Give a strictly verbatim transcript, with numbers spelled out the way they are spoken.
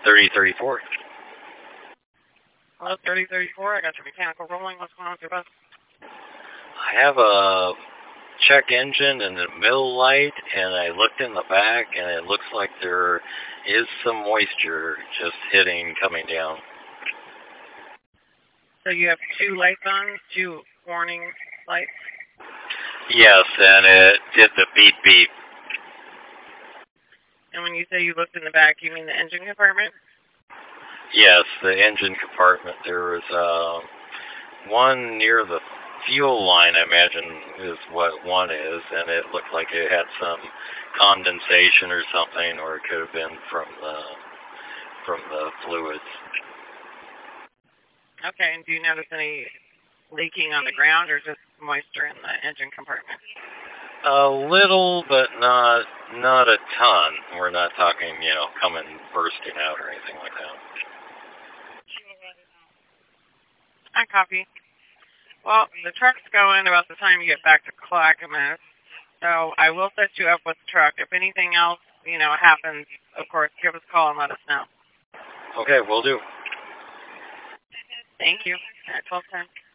thirty thirty-four. Hello, thirty thirty-four. I got your mechanical rolling. What's going on with your bus? I have a check engine and a middle light, and I looked in the back, and it looks like there is some moisture just hitting, coming down. So you have two lights on, two warning lights? Yes, and it did the beep beep. And when you say you looked in the back, you mean the engine compartment? Yes, the engine compartment. There was uh, one near the fuel line, I imagine, is what one is, and it looked like it had some condensation or something, or it could have been from the from the fluids. Okay, and do you notice any leaking on the ground or just moisture in the engine compartment? A little, but not not a ton. We're not talking, you know, coming bursting out or anything like that. I copy. Well, the truck's going about the time you get back to Clackamas, so I will set you up with the truck. If anything else, you know, happens, of course, give us a call and let us know. Okay, will do. Thank you. At twelve ten.